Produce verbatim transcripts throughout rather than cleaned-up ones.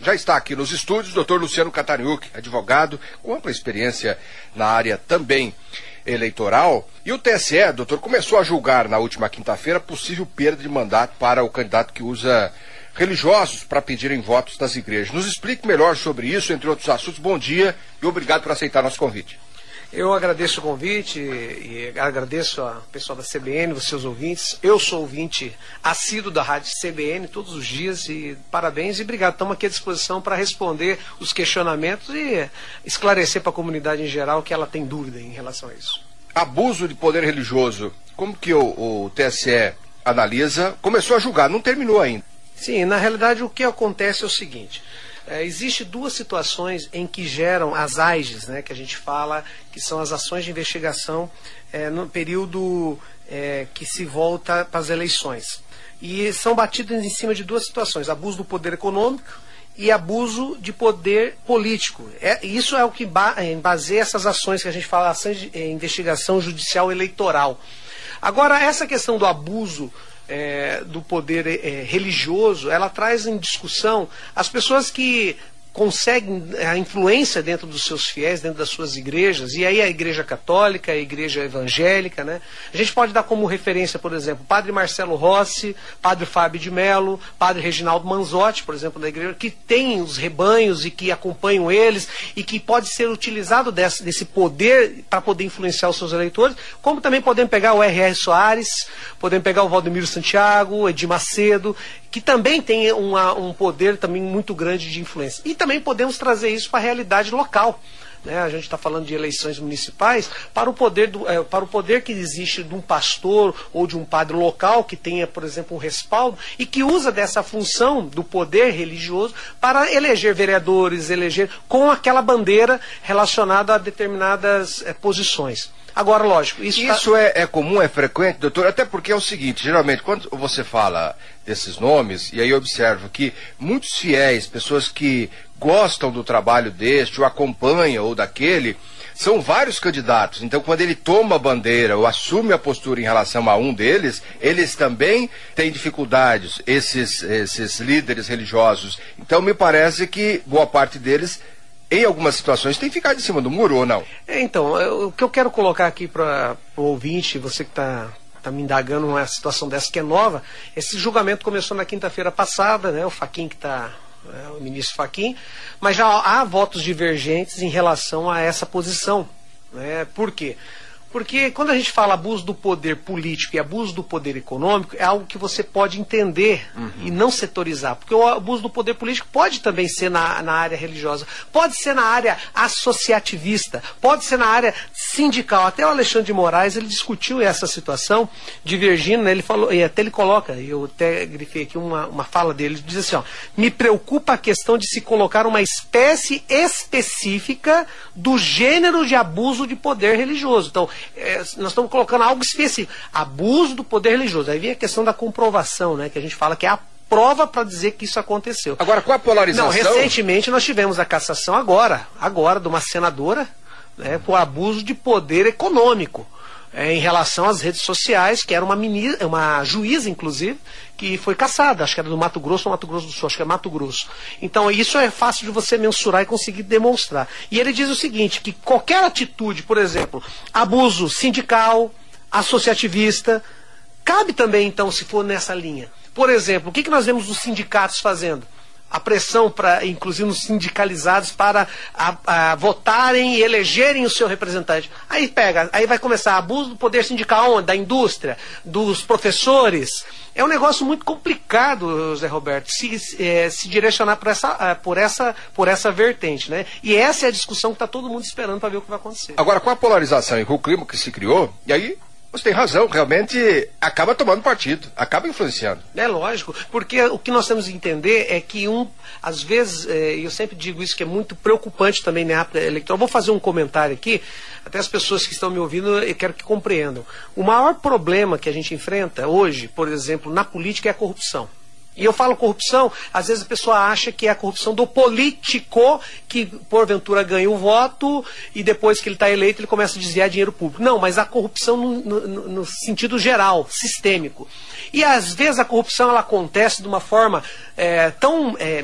Já está aqui nos estúdios o doutor Luciano Catariuk, advogado com ampla experiência na área também eleitoral. E o T S E, doutor, começou a julgar na última quinta-feira possível perda de mandato para o candidato que usa religiosos para pedirem votos das igrejas. Nos explique melhor sobre isso, entre outros assuntos. Bom dia e obrigado por aceitar nosso convite. Eu agradeço o convite e agradeço ao pessoal da C B N, os seus ouvintes. Eu sou ouvinte assíduo da rádio C B N todos os dias e parabéns e obrigado. Estamos aqui à disposição para responder os questionamentos e esclarecer para a comunidade em geral que ela tem dúvida em relação a isso. Abuso de poder religioso, como que o, o T S E analisa? Começou a julgar, não terminou ainda. Sim, na realidade o que acontece é o seguinte... É, Existem duas situações em que geram as A I Gs, né, que a gente fala, que são as ações de investigação é, no período é, que se volta para as eleições. E são batidas em cima de duas situações, abuso do poder econômico e abuso de poder político. É, isso é o que ba baseia essas ações que a gente fala, ações de é, investigação judicial eleitoral. Agora, essa questão do abuso É, do poder é, religioso, ela traz em discussão as pessoas que conseguem a influência dentro dos seus fiéis, dentro das suas igrejas, e aí a igreja católica, a igreja evangélica, né? A gente pode dar como referência, por exemplo, Padre Marcelo Rossi, Padre Fábio de Mello, Padre Reginaldo Manzotti, por exemplo, da igreja, que tem os rebanhos e que acompanham eles, e que pode ser utilizado desse, desse poder para poder influenciar os seus eleitores, como também podemos pegar o R R Soares, podemos pegar o Valdemiro Santiago, o Edir Macedo, que também tem uma, um poder também muito grande de influência. E também podemos trazer isso para a realidade local. Né? A gente está falando de eleições municipais, para o, poder do, é, para o poder que existe de um pastor ou de um padre local que tenha, por exemplo, um respaldo e que usa dessa função do poder religioso para eleger vereadores, eleger com aquela bandeira relacionada a determinadas é, posições. Agora, lógico, isso, isso tá... é, é comum, é frequente, doutor? Até porque é o seguinte, geralmente, quando você fala desses nomes, e aí eu observo que muitos fiéis, pessoas que gostam do trabalho deste, ou acompanham, ou daquele, são vários candidatos. Então, quando ele toma a bandeira ou assume a postura em relação a um deles, eles também têm dificuldades, esses, esses líderes religiosos. Então, me parece que boa parte deles, em algumas situações, tem que ficar de cima do muro, ou não? É, então, eu, o que eu quero colocar aqui para o ouvinte, você que está tá me indagando numa situação dessa que é nova, esse julgamento começou na quinta-feira passada, né, o Fachin que está, é, o ministro Fachin, mas já há votos divergentes em relação a essa posição. Né? Por quê? Porque quando a gente fala abuso do poder político e abuso do poder econômico, é algo que você pode entender uhum. e não setorizar. Porque o abuso do poder político pode também ser na, na área religiosa, pode ser na área associativista, pode ser na área sindical. Até o Alexandre de Moraes, ele discutiu essa situação, divergindo, né? Ele falou, e até ele coloca, eu até grifei aqui uma, uma fala dele, ele diz assim, ó, me preocupa a questão de se colocar uma espécie específica do gênero de abuso de poder religioso. Então, É, nós estamos colocando algo específico, abuso do poder religioso. Aí vem a questão da comprovação, né, que a gente fala que é a prova para dizer que isso aconteceu. Agora, com a polarização... Não, recentemente nós tivemos a cassação agora, agora de uma senadora, né, por abuso de poder econômico. É, em relação às redes sociais, que era uma, ministra, uma juíza, inclusive, que foi cassada, acho que era do Mato Grosso ou Mato Grosso do Sul, acho que é Mato Grosso. Então, isso é fácil de você mensurar e conseguir demonstrar. E ele diz o seguinte, que qualquer atitude, por exemplo, abuso sindical, associativista, cabe também, então, se for nessa linha. Por exemplo, o que, que nós vemos os sindicatos fazendo? A pressão, para, inclusive nos sindicalizados, para a, a, votarem e elegerem o seu representante. Aí pega, aí vai começar abuso do poder sindical, onde? Da indústria, dos professores. É um negócio muito complicado, Zé Roberto, se, é, se direcionar por essa, por, essa, por essa vertente. Né? E essa é a discussão que está todo mundo esperando para ver o que vai acontecer. Agora, com a polarização e com o clima que se criou, e aí... Você tem razão, realmente acaba tomando partido, acaba influenciando. É lógico, porque o que nós temos que entender é que, um, às vezes, é, eu sempre digo isso, que é muito preocupante também na época eleitoral. Vou fazer um comentário aqui, até as pessoas que estão me ouvindo, eu quero que compreendam. O maior problema que a gente enfrenta hoje, por exemplo, na política é a corrupção. E eu falo corrupção, às vezes a pessoa acha que é a corrupção do político que porventura ganha o voto e depois que ele está eleito ele começa a desviar dinheiro público. Não, mas a corrupção no, no, no sentido geral, sistêmico. E às vezes a corrupção ela acontece de uma forma é, tão... É,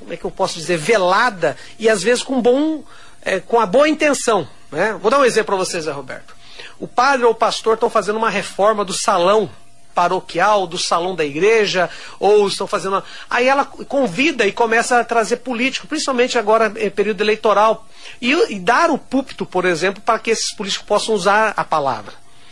como é que eu posso dizer, velada e às vezes com, bom, é, com a boa intenção. Né? Vou dar um exemplo para vocês, Zé Roberto. O padre ou o pastor estão fazendo uma reforma do salão paroquial, do salão da igreja, ou estão fazendo... Aí ela convida e começa a trazer político, principalmente agora em período eleitoral, e, e dar o púlpito, por exemplo, para que esses políticos possam usar a palavra.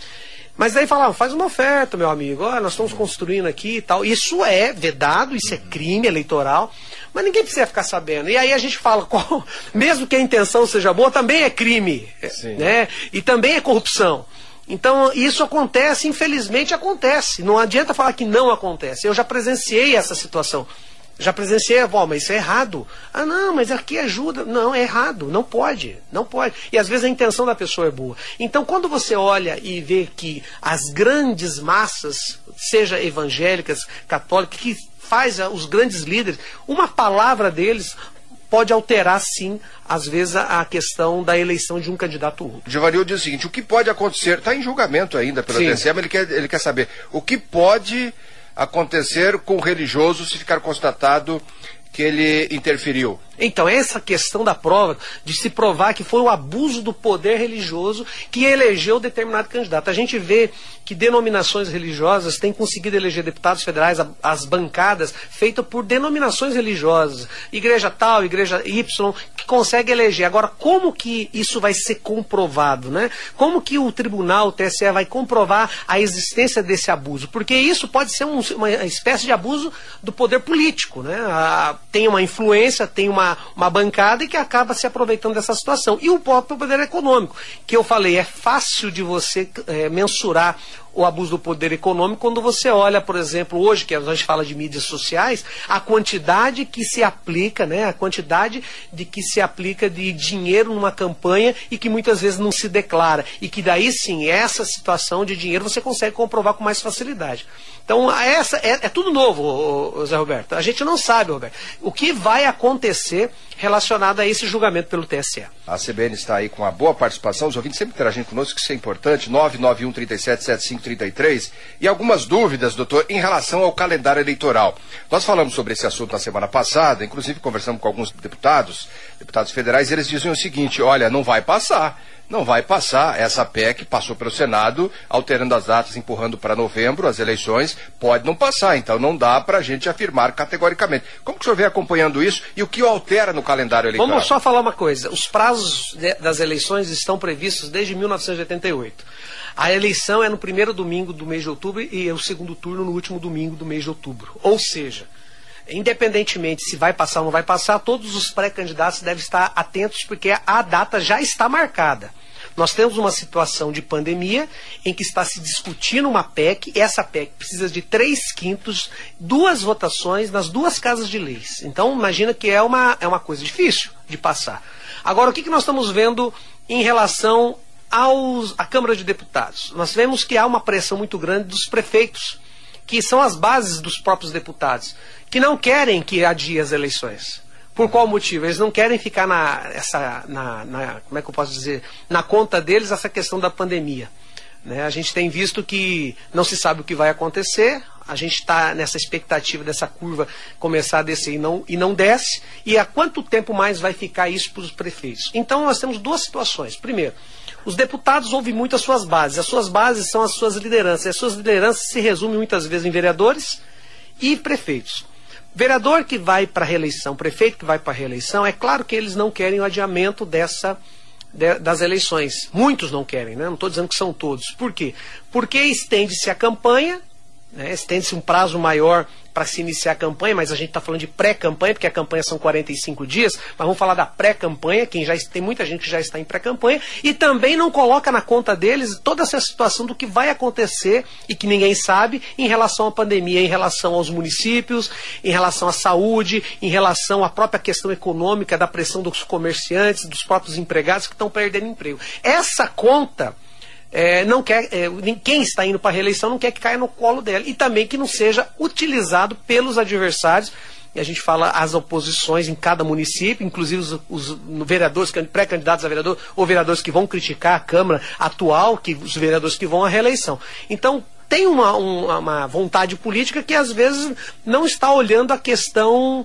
Mas daí fala, faz uma oferta, meu amigo, olha, nós estamos construindo aqui e tal. Isso é vedado, isso é crime eleitoral, mas ninguém precisa ficar sabendo. E aí a gente fala, qual, mesmo que a intenção seja boa, também é crime, né? E também é corrupção. Então, isso acontece, infelizmente acontece. Não adianta falar que não acontece. Eu já presenciei essa situação. Já presenciei, ó, mas isso é errado. Ah, não, mas aqui ajuda. Não, é errado. Não pode. Não pode. E às vezes a intenção da pessoa é boa. Então, quando você olha e vê que as grandes massas, seja evangélicas, católicas, que faz os grandes líderes, uma palavra deles pode alterar, sim, às vezes, a questão da eleição de um candidato único. Giovanil diz o seguinte, o que pode acontecer, está em julgamento ainda pelo T S E, mas ele quer, ele quer saber o que pode acontecer com o religioso se ficar constatado que ele interferiu. Então, essa questão da prova, de se provar que foi o abuso do poder religioso que elegeu determinado candidato. A gente vê que denominações religiosas têm conseguido eleger deputados federais, as bancadas, feitas por denominações religiosas. Igreja tal, igreja Y, que consegue eleger. Agora, como que isso vai ser comprovado, né? Como que o tribunal, o T S E, vai comprovar a existência desse abuso? Porque isso pode ser um, uma espécie de abuso do poder político, né? A, tem uma influência, tem uma Uma, uma bancada e que acaba se aproveitando dessa situação. E o próprio poder econômico, que eu falei, é fácil de você é, mensurar o abuso do poder econômico quando você olha, por exemplo, hoje que a gente fala de mídias sociais, a quantidade que se aplica, né, a quantidade de que se aplica de dinheiro numa campanha e que muitas vezes não se declara. E que daí sim, essa situação de dinheiro você consegue comprovar com mais facilidade. Então, essa é, é tudo novo, ô, ô, Zé Roberto. A gente não sabe, Roberto, o que vai acontecer relacionado a esse julgamento pelo T S E. A C B N está aí com uma boa participação, os ouvintes sempre interagindo conosco, que isso é importante, nove nove um, três sete, sete cinco três três, e algumas dúvidas, doutor, em relação ao calendário eleitoral. Nós falamos sobre esse assunto na semana passada, inclusive conversamos com alguns deputados, deputados federais, e eles diziam o seguinte, olha, não vai passar. Não vai passar, essa P E C passou pelo Senado, alterando as datas, empurrando para novembro, as eleições, pode não passar, então não dá para a gente afirmar categoricamente. Como que o senhor vem acompanhando isso e o que altera no calendário eleitoral? Vamos só falar uma coisa, os prazos de, das eleições estão previstos desde mil novecentos e oitenta e oito. A eleição é no primeiro domingo do mês de outubro e o segundo turno no último domingo do mês de outubro. Ou seja, independentemente se vai passar ou não vai passar, todos os pré-candidatos devem estar atentos porque a data já está marcada. Nós temos uma situação de pandemia em que está se discutindo uma P E C, e essa P E C precisa de três quintos, duas votações nas duas casas de leis. Então, imagina que é uma, é uma coisa difícil de passar. Agora, o que, que nós estamos vendo em relação aos, à Câmara de Deputados? Nós vemos que há uma pressão muito grande dos prefeitos, que são as bases dos próprios deputados, que não querem que adie as eleições. Por qual motivo? Eles não querem ficar na, essa, na, na, como é que eu posso dizer, na conta deles essa questão da pandemia. Né? A gente tem visto que não se sabe o que vai acontecer, a gente está nessa expectativa dessa curva começar a descer e não, e não desce, e há quanto tempo mais vai ficar isso para os prefeitos? Então nós temos duas situações. Primeiro, os deputados ouvem muito as suas bases, as suas bases são as suas lideranças, e as suas lideranças se resumem muitas vezes em vereadores e prefeitos. Vereador que vai para a reeleição, prefeito que vai para a reeleição, é claro que eles não querem o adiamento dessa, de, das eleições. Muitos não querem, né? Não estou dizendo que são todos. Por quê? Porque estende-se a campanha, né? Estende-se um prazo maior para se iniciar a campanha, mas a gente está falando de pré-campanha, porque a campanha são quarenta e cinco dias, mas vamos falar da pré-campanha, quem já tem muita gente que já está em pré-campanha, e também não coloca na conta deles toda essa situação do que vai acontecer e que ninguém sabe em relação à pandemia, em relação aos municípios, em relação à saúde, em relação à própria questão econômica, da pressão dos comerciantes, dos próprios empregados que estão perdendo emprego. Essa conta É, não quer, é, quem está indo para a reeleição não quer que caia no colo dela e também que não seja utilizado pelos adversários. E a gente fala as oposições em cada município, inclusive os, os vereadores, pré-candidatos a vereador ou vereadores que vão criticar a Câmara atual, que, os vereadores que vão à reeleição. Então tem uma, uma, uma vontade política que às vezes não está olhando a questão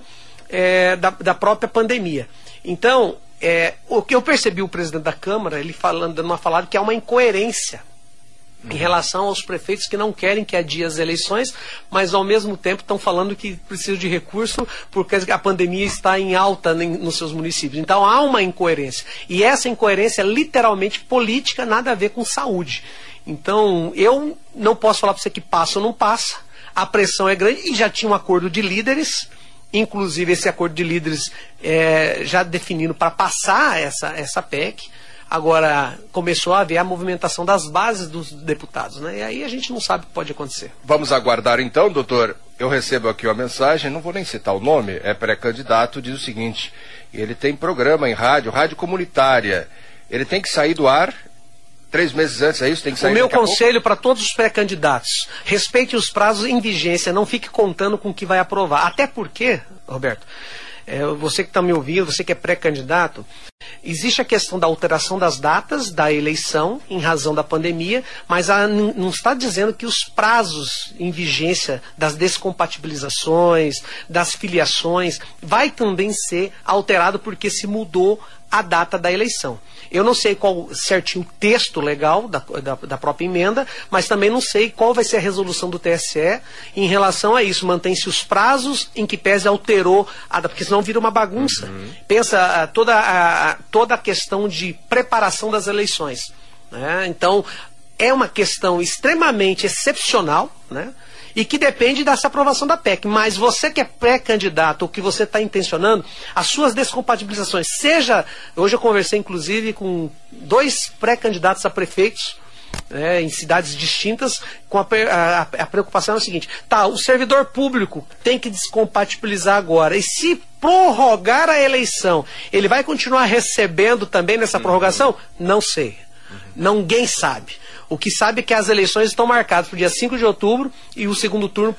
é, da, da própria pandemia. Então, é, o que eu percebi o presidente da Câmara, ele falando, dando uma falada que há uma incoerência em relação aos prefeitos que não querem que adie as eleições, mas ao mesmo tempo estão falando que precisam de recurso porque a pandemia está em alta nos seus municípios. Então há uma incoerência. E essa incoerência é literalmente política, nada a ver com saúde. Então eu não posso falar para você que passa ou não passa. A pressão é grande e já tinha um acordo de líderes, inclusive esse acordo de líderes é, já definindo para passar essa, essa P E C. Agora, começou a haver a movimentação das bases dos deputados, né? E aí a gente não sabe o que pode acontecer. Vamos aguardar então, doutor. Eu recebo aqui uma mensagem, não vou nem citar o nome, é pré-candidato, diz o seguinte: ele tem programa em rádio, rádio comunitária, ele tem que sair do ar três meses antes, é isso? Tem que sair. O meu conselho para todos os pré-candidatos: respeite os prazos em vigência, não fique contando com o que vai aprovar. Até porque, Roberto, é, você que está me ouvindo, você que é pré-candidato, existe a questão da alteração das datas da eleição em razão da pandemia, mas a, não está dizendo que os prazos em vigência das descompatibilizações, das filiações, vai também ser alterado porque se mudou a data da eleição. Eu não sei qual certinho o texto legal da, da, da própria emenda, mas também não sei qual vai ser a resolução do T S E em relação a isso. Mantém-se os prazos em que pese alterou, a, porque senão vira uma bagunça. Uhum. Pensa a, toda, a, toda a questão de preparação das eleições, né? Então, é uma questão extremamente excepcional, né? E que depende dessa aprovação da P E C. Mas você que é pré-candidato, ou que você está intencionando, as suas descompatibilizações, seja... Hoje eu conversei, inclusive, com dois pré-candidatos a prefeitos, né, em cidades distintas, com a, a, a preocupação é o seguinte: tá, o servidor público tem que descompatibilizar agora, e se prorrogar a eleição, ele vai continuar recebendo também nessa prorrogação? Não sei. Ninguém sabe. O que sabe é que as eleições estão marcadas para o dia cinco de outubro e o segundo turno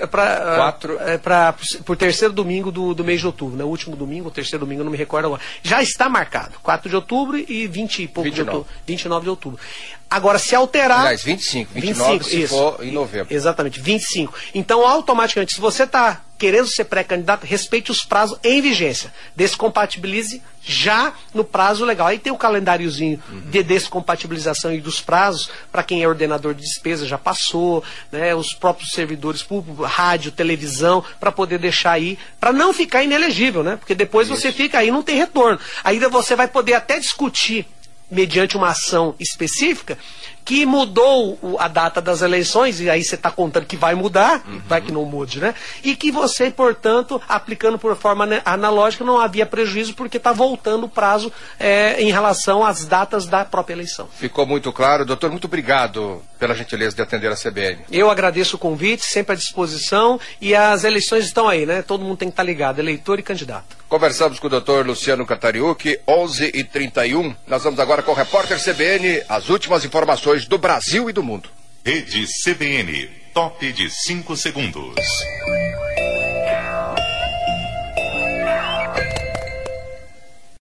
para o terceiro domingo do, do mês de outubro, né? O último domingo, o terceiro domingo, eu não me recordo agora. Já está marcado, quatro de outubro e vinte e pouco de outubro, vinte e nove de outubro. Agora, se alterar... Aliás, vinte e cinco, vinte e nove, vinte e cinco, se isso, for em novembro. Exatamente, vinte e cinco. Então, automaticamente, se você está querendo ser pré-candidato, respeite os prazos em vigência. Descompatibilize já no prazo legal. Aí tem o calendáriozinho uhum. de descompatibilização e dos prazos, para quem é ordenador de despesa já passou, né, os próprios servidores públicos, rádio, televisão, para poder deixar aí, para não ficar inelegível, né? Porque depois Isso. você fica aí e não tem retorno. Aí você vai poder até discutir, mediante uma ação específica, que mudou o, a data das eleições, e aí você está contando que vai mudar, uhum. vai que não mude, né? E que você, portanto, aplicando por forma analógica, não havia prejuízo, porque está voltando o prazo é, em relação às datas da própria eleição. Ficou muito claro. Doutor, muito obrigado pela gentileza de atender a C B N. Eu agradeço o convite, sempre à disposição, e as eleições estão aí, né? Todo mundo tem que estar ligado, eleitor e candidato. Conversamos com o doutor Luciano Catariucci, onze e trinta e um. Nós vamos agora com o repórter C B N, as últimas informações do Brasil e do mundo. Rede C B N, top de cinco segundos.